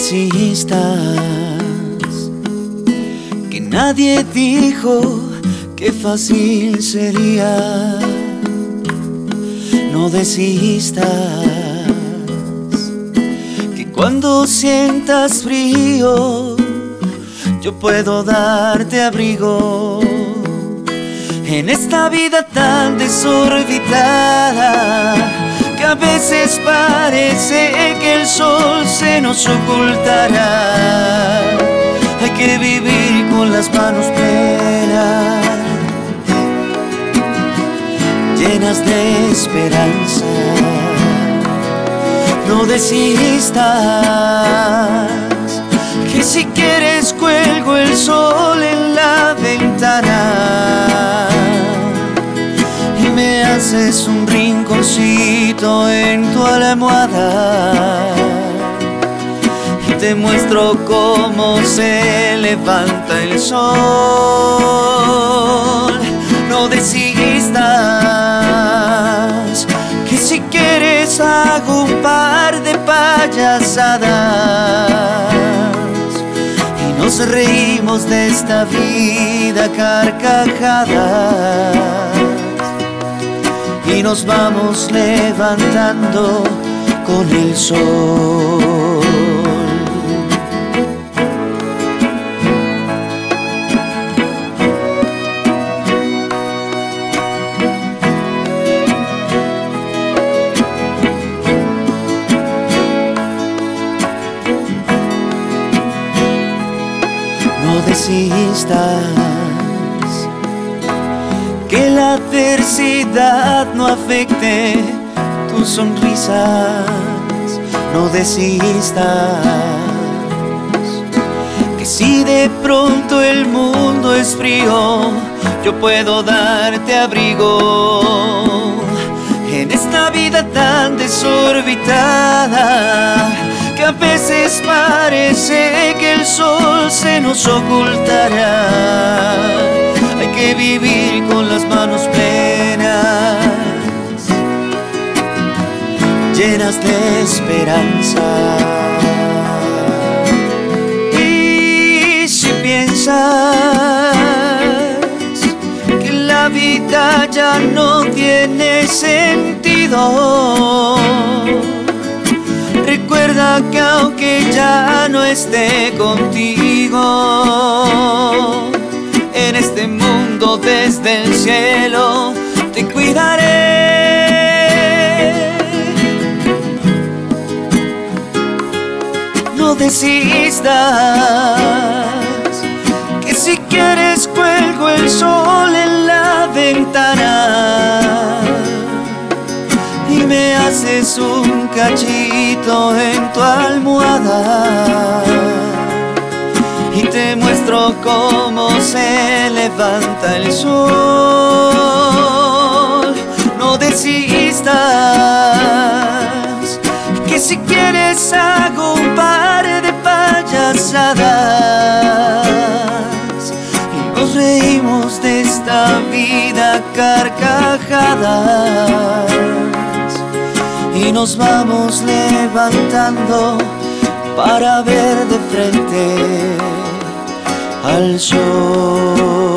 desistas, que nadie dijo que fácil sería. No desistas, que cuando sientas frío yo puedo darte abrigo. En esta vida tan desorbitada, que a veces parece que el sol se nos ocultará, hay que vivir con las manos plenas, llenas de esperanza. No desistas, que si quieres cuelgo el sol en la ventana y me haces un rinconcito en tu almohada y te muestro cómo se levanta el sol. No desistas, que si quieres hago un par de payasadas y nos reímos de esta vida carcajadas y nos vamos levantando con el sol. No desistas, que la adversidad no afecte tus sonrisas. No desistas, que si de pronto el mundo es frío, yo puedo darte abrigo. En esta vida tan desorbitada, que a veces parece que el sol se nos ocultará, hay que vivir con las manos plenas, llenas de esperanza. Y si piensas que la vida ya no tiene sentido, recuerda que aunque ya no esté contigo, en este mundo desde el cielo te cuidaré. No desistas, que si quieres cuelgo el sol en la ventana y me haces un cachito en tu almohada y te muestro cómo se levanta el sol. No desistas, que si quieres hago un par de payasadas y nos reímos de esta vida carcajadas y nos vamos levantando para ver de frente al sol.